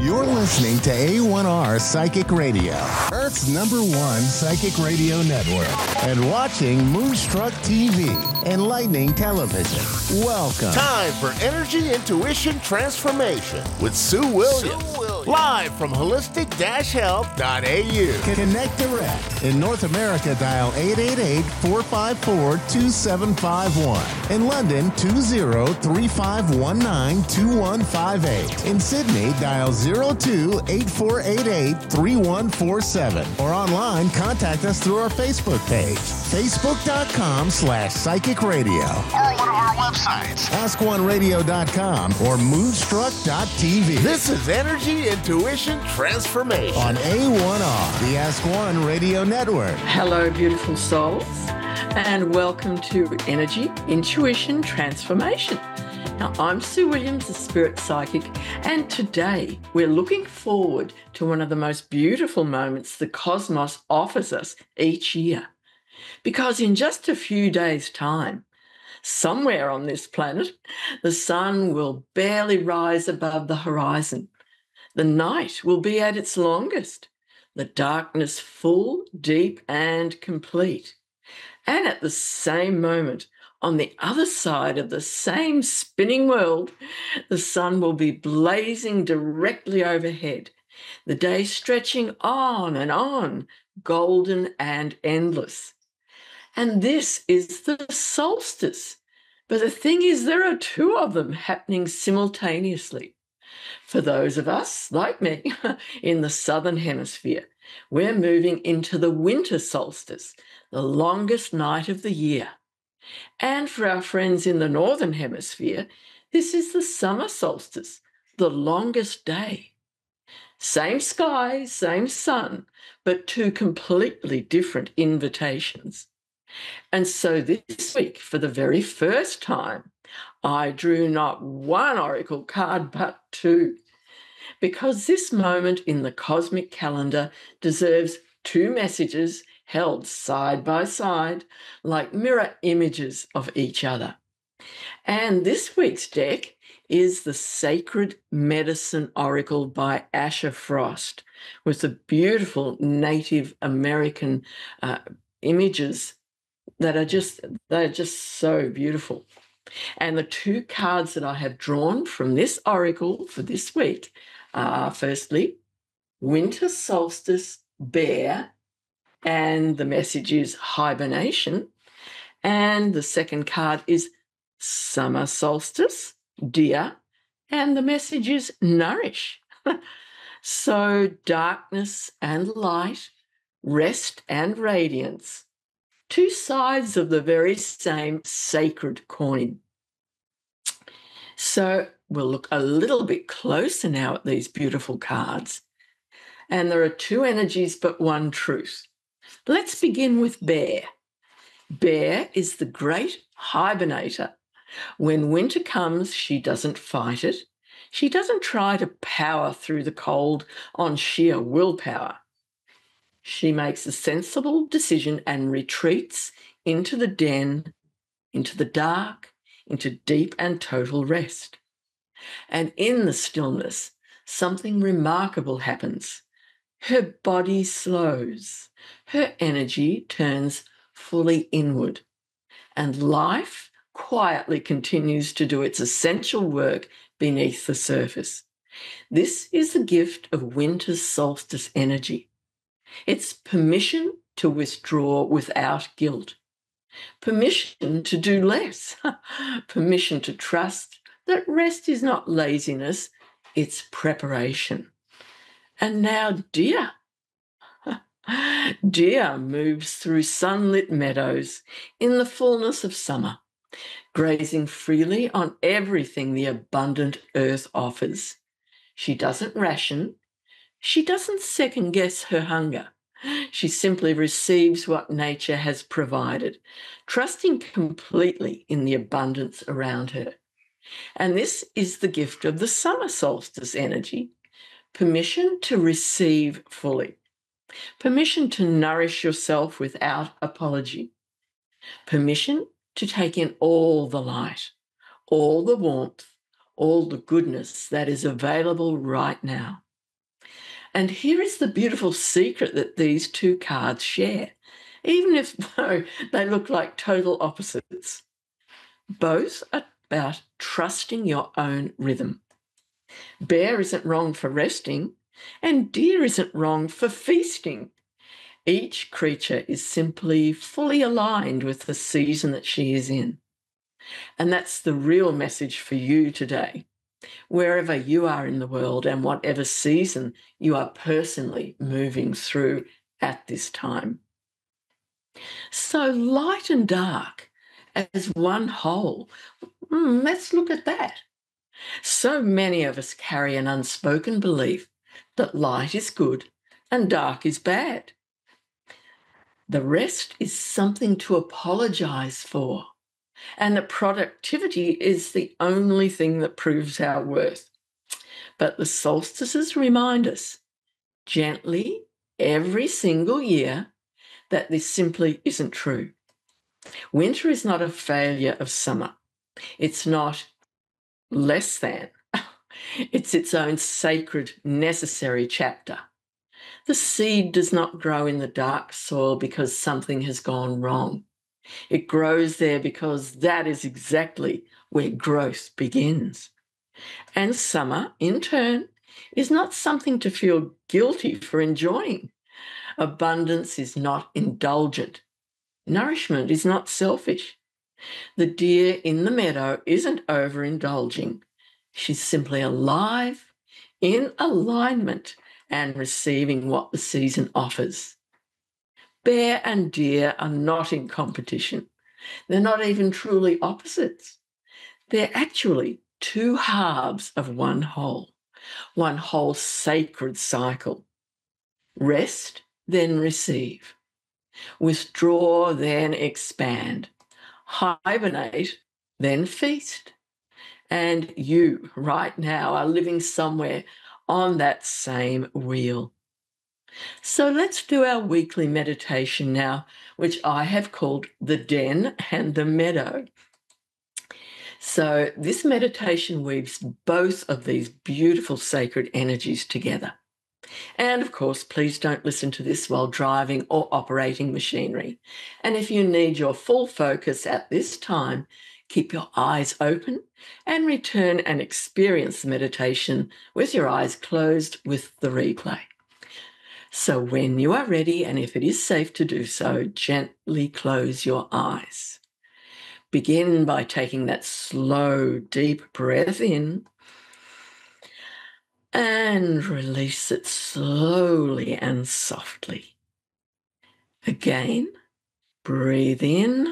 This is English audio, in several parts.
You're listening to A1R Psychic Radio, Earth's #1 psychic radio network, and watching Moonstruck TV, Enlightening Television. Welcome. Time for Energy Intuition Transformation with Sue Williams. Live from holistic-health.au. Connect direct. In North America, dial 888-454-2751. In London, 20-3519-2158. In Sydney, dial 02-8488-3147. Or online, contact us through our Facebook page, facebook.com/psychic radio. Or one of our websites, askoneradio.com or moonstruck.tv. This is Energy Intuition Transformation on A1R, the Ask One Radio Network. Hello, beautiful souls, and welcome to Energy Intuition Transformation. Now, I'm Sue Williams, the Spirit Psychic, and today we're looking forward to one of the most beautiful moments the cosmos offers us each year. Because in just a few days' time, somewhere on this planet, the sun will barely rise above the horizon. The night will be at its longest, the darkness full, deep, and complete. And at the same moment, on the other side of the same spinning world, the sun will be blazing directly overhead, the day stretching on, golden and endless. And this is the solstice. But the thing is, there are two of them happening simultaneously. For those of us, like me, in the southern hemisphere, we're moving into the winter solstice, the longest night of the year. And for our friends in the northern hemisphere, this is the summer solstice, the longest day. Same sky, same sun, but two completely different invitations. And so this week, for the very first time, I drew not one oracle card, but two, because this moment in the cosmic calendar deserves two messages held side by side like mirror images of each other. And this week's deck is the Sacred Medicine Oracle by Asher Frost, with the beautiful Native American images that are just so beautiful. And the two cards that I have drawn from this oracle for this week are, firstly, Winter Solstice Bear, and the message is hibernation. And the second card is Summer Solstice Deer, and the message is nourish. So darkness and light, rest and radiance, two sides of the very same sacred coin. So we'll look a little bit closer now at these beautiful cards. And there are two energies but one truth. Let's begin with Bear. Bear is the great hibernator. When winter comes, she doesn't fight it. She doesn't try to power through the cold on sheer willpower. She makes a sensible decision and retreats into the den, into the dark, into deep and total rest. And in the stillness, something remarkable happens. Her body slows, her energy turns fully inward, and life quietly continues to do its essential work beneath the surface. This is the gift of winter solstice energy. It's permission to withdraw without guilt, permission to do less, permission to trust that rest is not laziness, it's preparation. And now Deer. Deer moves through sunlit meadows in the fullness of summer, grazing freely on everything the abundant earth offers. She doesn't ration. She doesn't second-guess her hunger. She simply receives what nature has provided, trusting completely in the abundance around her. And this is the gift of the summer solstice energy. Permission to receive fully. Permission to nourish yourself without apology. Permission to take in all the light, all the warmth, all the goodness that is available right now. And here is the beautiful secret that these two cards share, even if though they look like total opposites. Both are about trusting your own rhythm. Bear isn't wrong for resting, and deer isn't wrong for feasting. Each creature is simply fully aligned with the season that she is in. And that's the real message for you today, wherever you are in the world and whatever season you are personally moving through at this time. So light and dark as one whole. Let's look at that. So many of us carry an unspoken belief that light is good and dark is bad. The rest is something to apologize for, and that productivity is the only thing that proves our worth. But the solstices remind us gently every single year that this simply isn't true. Winter is not a failure of summer. It's not less than. It's its own sacred, necessary chapter. The seed does not grow in the dark soil because something has gone wrong. It grows there because that is exactly where growth begins. And summer, in turn, is not something to feel guilty for enjoying. Abundance is not indulgent. Nourishment is not selfish. The deer in the meadow isn't overindulging. She's simply alive, in alignment, and receiving what the season offers. Bear and deer are not in competition. They're not even truly opposites. They're actually two halves of one whole sacred cycle. Rest, then receive. Withdraw, then expand. Hibernate, then feast. And you, right now, are living somewhere on that same wheel. So let's do our weekly meditation now, which I have called the Den and the Meadow. So this meditation weaves both of these beautiful sacred energies together. And of course, please don't listen to this while driving or operating machinery. And if you need your full focus at this time, keep your eyes open and return and experience the meditation with your eyes closed with the replay. So when you are ready, and if it is safe to do so, gently close your eyes. Begin by taking that slow, deep breath in and release it slowly and softly. Again, breathe in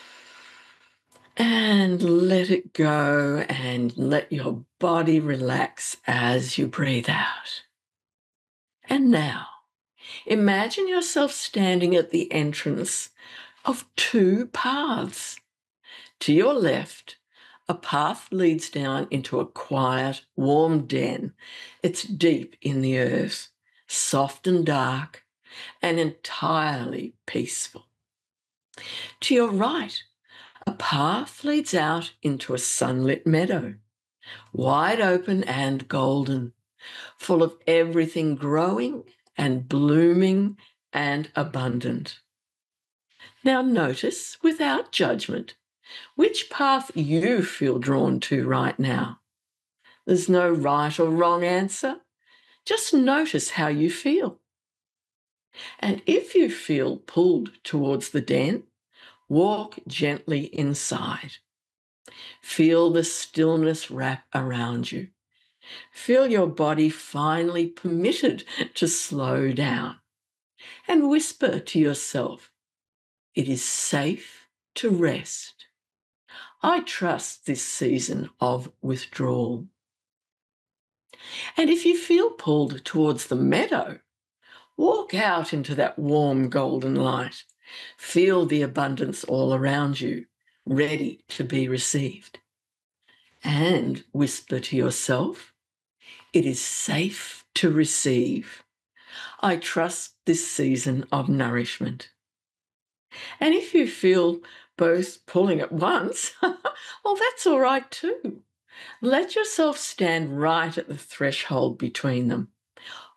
and let it go, and let your body relax as you breathe out. And now, imagine yourself standing at the entrance of two paths. To your left, a path leads down into a quiet, warm den. It's deep in the earth, soft and dark, and entirely peaceful. To your right, a path leads out into a sunlit meadow, wide open and golden, full of everything growing and blooming and abundant. Now notice, without judgment, which path you feel drawn to right now. There's no right or wrong answer. Just notice how you feel. And if you feel pulled towards the den, walk gently inside. Feel the stillness wrap around you. Feel your body finally permitted to slow down. And whisper to yourself, it is safe to rest. I trust this season of withdrawal. And if you feel pulled towards the meadow, walk out into that warm golden light. Feel the abundance all around you, ready to be received. And whisper to yourself, it is safe to receive. I trust this season of nourishment. And if you feel both pulling at once, well, that's all right too. Let yourself stand right at the threshold between them.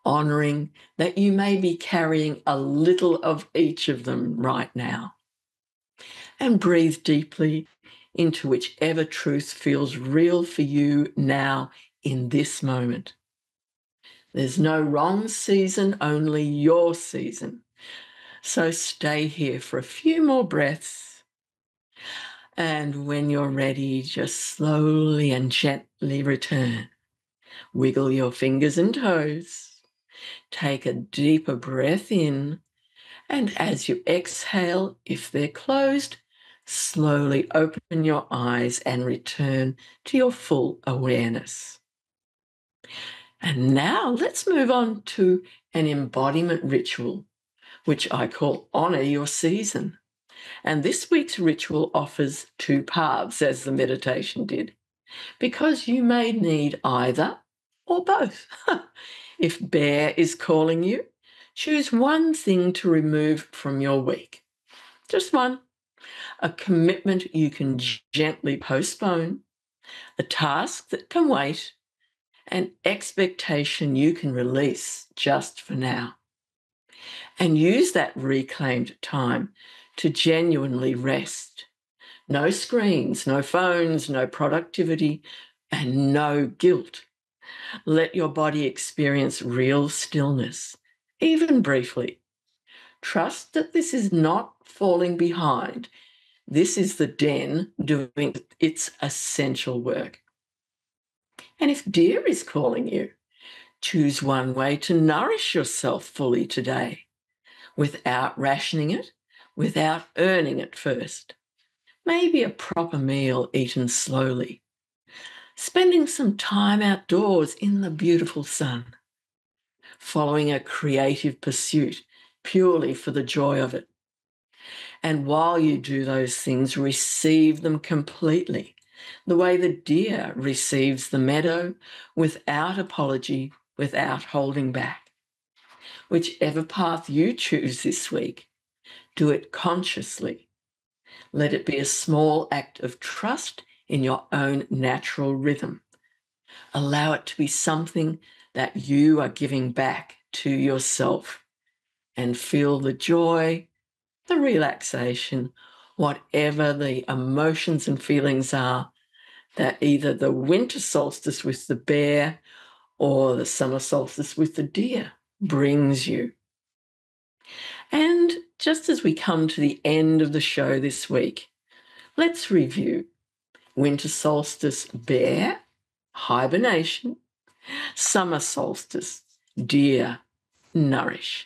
honoring that you may be carrying a little of each of them right now. And breathe deeply into whichever truth feels real for you now in this moment. There's no wrong season, only your season. So stay here for a few more breaths. And when you're ready, just slowly and gently return. Wiggle your fingers and toes. Take a deeper breath in. And as you exhale, if they're closed, slowly open your eyes and return to your full awareness. And now let's move on to an embodiment ritual, which I call Honor Your Season. And this week's ritual offers two paths, as the meditation did, because you may need either or both. If Bear is calling you, choose one thing to remove from your week. Just one. A commitment you can gently postpone, a task that can wait, an expectation you can release just for now. And use that reclaimed time to genuinely rest. No screens, no phones, no productivity, and no guilt. Let your body experience real stillness, even briefly. Trust that this is not falling behind. This is the den doing its essential work. And if Dear is calling you, choose one way to nourish yourself fully today, without rationing it, without earning it first. Maybe a proper meal eaten slowly. Spending some time outdoors in the beautiful sun. Following a creative pursuit purely for the joy of it. And while you do those things, receive them completely, the way the deer receives the meadow, without apology, without holding back. Whichever path you choose this week, do it consciously. Let it be a small act of trust in your own natural rhythm. Allow it to be something that you are giving back to yourself, and feel the joy, the relaxation, whatever the emotions and feelings are that either the winter solstice with the bear or the summer solstice with the deer brings you. And just as we come to the end of the show this week, let's review. Winter solstice, bear, hibernation. Summer solstice, deer, nourish.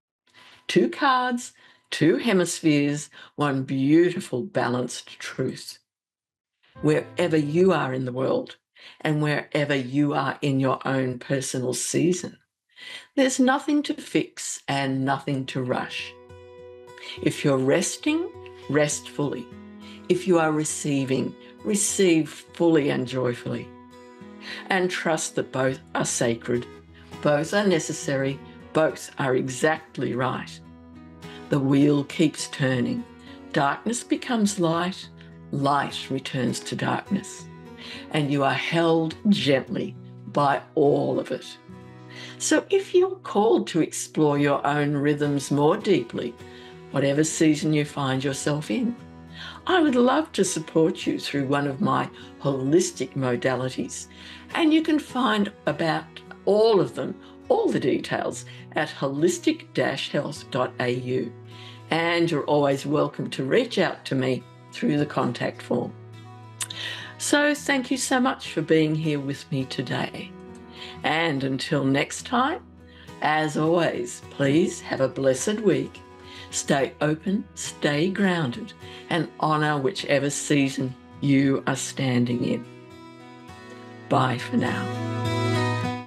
2 cards, 2 hemispheres, one beautiful balanced truth. Wherever you are in the world and wherever you are in your own personal season, there's nothing to fix and nothing to rush. If you're resting, rest fully. If you are receiving, receive fully and joyfully. And trust that both are sacred, both are necessary, both are exactly right. The wheel keeps turning. Darkness becomes light, light returns to darkness. And you are held gently by all of it. So if you're called to explore your own rhythms more deeply, whatever season you find yourself in, I would love to support you through one of my holistic modalities. And you can find about all of them, all the details, at holistic-health.au. And you're always welcome to reach out to me through the contact form. So thank you so much for being here with me today. And until next time, as always, please have a blessed week. Stay open, stay grounded, and honor whichever season you are standing in. Bye for now.